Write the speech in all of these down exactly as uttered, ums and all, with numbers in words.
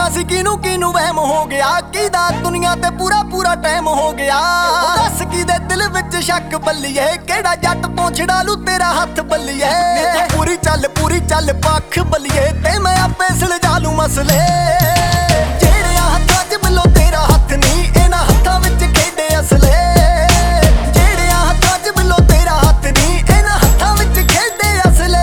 ਸੀ ਕਿਨੂੰ ਕਿਨੂੰ ਵਹਿਮ ਹੋ ਗਿਆ, ਕਿਦਾ ਦੁਨੀਆ ਤੇ ਪੂਰਾ ਪੂਰਾ ਟਾਈਮ ਹੋ ਗਿਆ। ਦੱਸ ਕਿਦੇ ਦਿਲ ਵਿੱਚ ਸ਼ੱਕ ਬੱਲੀਏ, ਕਿਹੜਾ ਜੱਟ ਤੋਂ ਛਡਾ ਲੂ ਤੇਰਾ ਹੱਥ ਬੱਲੀਏ। ਪੂਰੀ ਚੱਲ ਪੂਰੀ ਚੱਲ ਪੱਖ ਬੱਲੀਏ, ਤੇ ਮੈਂ ਆਪੇ ਸੁਲਝਾ ਲੂ ਮਸਲੇ। ਜਿਹੜਿਆਂ ਹੱਥਾਂ 'ਚ ਮਿਲੋ ਤੇਰਾ ਹੱਥ ਨਹੀਂ, ਇਹਨਾਂ ਹੱਥਾਂ ਵਿੱਚ ਖੇਡੇ ਅਸਲੇ। ਜਿਹੜਿਆਂ ਹੱਥਾਂ 'ਚ ਮਿਲੋ ਤੇਰਾ ਹੱਥ ਨਹੀਂ, ਇਹਨਾਂ ਹੱਥਾਂ ਵਿੱਚ ਖੇਡੇ ਅਸਲੇ।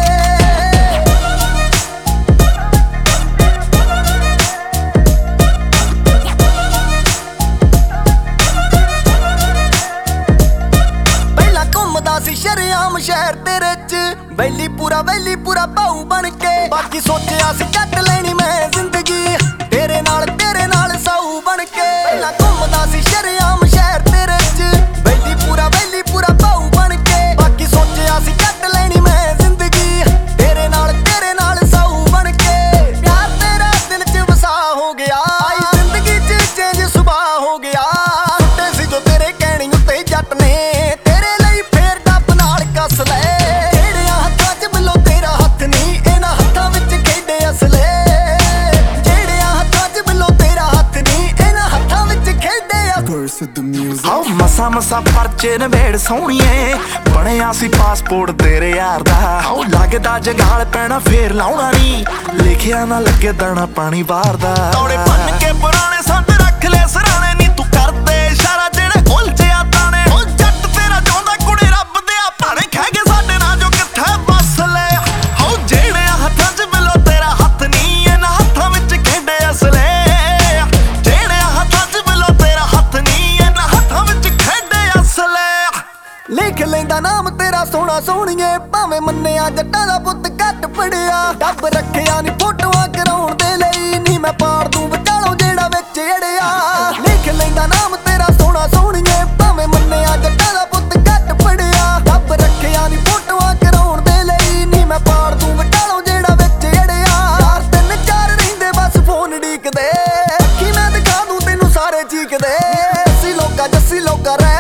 ਪਹਿਲਾਂ ਘੁੰਮਦਾ ਸੀ ਸ਼ਰੇਆਮ ਸ਼ਹਿਰ ਤੇਰੇ 'ਚ, ਵੈਲੀ ਪੂਰਾ ਵੈਲੀ ਪੂਰਾ ਭਾਊ ਬਣ ਕੇ। ਬਾਕੀ ਸੋਚਿਆ ਸੀ ਕੱਟ ਲੈਣੀ ਮੈਂ ਜ਼ਿੰਦਗੀ, ਤੇਰੇ ਨਾਲ ਤੇਰੇ ਨਾਲ ਸਾਊ ਬਣ ਕੇ। ਪਹਿਲਾਂ ਘੁੰਮਦਾ ਸੀ ਸ਼ਰੇਆਮ ਸ਼ਹਿਰ ਤੇਰੇ 'ਚ, ਵੈਲੀ ਪੂਰਾ ਵੈਲੀ ਪੂਰਾ ਭਾਊ ਬਣ ਕੇ। ਬਾਕੀ ਸੋਚਿਆ ਸੀ ਕੱਟ ਲੈਣੀ ਮੈਂ ਜ਼ਿੰਦਗੀ, ਤੇਰੇ ਨਾਲ ਤੇਰੇ ਨਾਲ ਸਾਊ ਬਣ ਕੇ। ਪਿਆਰ ਤੇਰਾ ਦਿਲ 'ਚ ਵਸਾ ਹੋ ਗਿਆ, ਆਈ ਜ਼ਿੰਦਗੀ 'ਚ ਚੇਂਜ ਸੁਭਾਅ ਹੋ ਗਿਆ। ਟੁੱਟੇ ਸੀ ਜੋ ਤੇਰੇ ਕਹਿਣੀ ਉੱਤੇ ਜੱਟ ਨੇ, ਤੇਰੇ ਲਈ ਫੇਰ ਡੱਬ ਨਾਲ ਕੱਸ ਲੈ। ਜਿਹੜਿਆਂ ਹੱਥਾਂ 'ਚ ਮਿਲੋ ਤੇਰਾ ਹੱਥ ਨਹੀਂ, ਇਹਨਾਂ ਹੱਥਾਂ ਵਿੱਚ ਖੇਡੇ ਅਸਲੇ। ਜਿਹੜਿਆਂ ਹੱਥਾਂ 'ਚ ਮਿਲੋ ਤੇਰਾ ਹੱਥ ਨਹੀਂ, ਇਹਨਾਂ ਹੱਥਾਂ ਵਿੱਚ ਖੇਡੇ ਅਸਲੇ। ਆਓ ਮਸਾ ਮਸਾ ਪਰਚੇ ਨਵੇੜ ਸੋਹਣੀਏ, ਬਣਿਆ ਸੀ ਪਾਸਪੋਰਟ ਤੇਰੇ ਯਾਰ ਦਾ। ਆਓ ਲੱਗਦਾ ਜਗਾਲ ਪੈਣਾ ਫੇਰ ਲਾਉਣਾ ਨੀ, ਲਿਖਿਆ ਨਾ ਲੱਗੇ ਦਾਣਾ ਪਾਣੀ ਬਾਹਰ ਦਾ। ਤੌੜੇ ਭੰਨ ਕੇ ਪੁਰਾਣੇ ਸੰਦ ਰੱਖ ਲੈ ਸਰਾਣੇ ਨੀ, ਤੂੰ ਕਰਦੇ ਇਸ਼ਾਰਾ ਜਿਹੜੇ ਉਲਝਿਆ ਤਾਣੇ। ਉਹ ਜੱਟ ਤੇਰਾ ਚਾਹੁੰਦਾ ਕੁੜੇ ਰੱਬ ਦੇ ਆ ਭਾਣੇ, ਖਹਿ ਗਏ ਸਾਡੇ ਨਾਲ ਜੋ ਕਿੱਥੇ ਬਸ ਲੈ। ਆਓ ਜਿਹੜਿਆਂ ਹੱਥਾਂ 'ਚ ਮਿਲੋ ਤੇਰਾ ਹੱਥ ਨੀ, ਇਹਨਾਂ ਹੱਥਾਂ ਵਿੱਚ ਖੇਡੇ ਅਸਲੇ। ਜਿਹੜਿਆਂ ਹੱਥਾਂ 'ਚ ਮਿਲੋ ਤੇਰਾ ਹੱਥ ਨੀ, ਇਹਨਾਂ ਹੱਥਾਂ ਵਿੱਚ ਖੇਡੇ ਅਸਲੇ। ਲਿਖ ਲੈਂਦਾ ਨਾਮ ਤੇਰਾ ਸੋਹਣਾ ਸੋਹਣੀਏ, ਭਾਵੇਂ ਮੰਨਿਆ ਜੱਟਾਂ ਦਾ ਪੁੱਤ ਘੱਟ ਪੜਿਆ। ਡੱਬ ਰੱਖਿਆ ਨੀ ਫੋਟੋਆਂ ਕਰਾਉਣ ਦੇ ਲਈ, ਨੀ ਮੈਂ ਪਾੜ ਦੂੰ ਵਿਚਾਲੋਂ ਜਿਹੜਾ ਵਿੱਚ ਅੜਿਆ। ਲਿਖ ਲੈਂਦਾ ਨਾਮ ਤੇਰਾ ਸੋਹਣਾ ਸੋਹਣੀਏ, ਭਾਵੇਂ ਮੰਨਿਆ ਜੱਟਾਂ ਦਾ ਪੁੱਤ ਘੱਟ ਪੜਿਆ। ਡੱਬ ਰੱਖਿਆ ਨੀ ਫੋਟੋਆਂ ਕਰਾਉਣ ਦੇ ਲਈ, ਨੀ ਮੈਂ ਪਾੜ ਦੂੰ ਵਿਚਾਲੋਂ ਜਿਹੜਾ ਵਿੱਚ ਅੜਿਆ। ਯਾਰ ਤਿੰਨ ਚਾਰ ਰਹਿੰਦੇ ਬਸ ਫੋਨ ਡੀਕਦੇ, ਅੱਖੀ ਮੈਂ ਦਿਖਾ ਦੂੰ ਤੈਨੂੰ ਸਾਰੇ ਚੀਕਦੇ। ਜੱਸੀ ਲੋਕਾਂ ਜੱਸੀ ਲੋਕਾਂ ਰਹਿ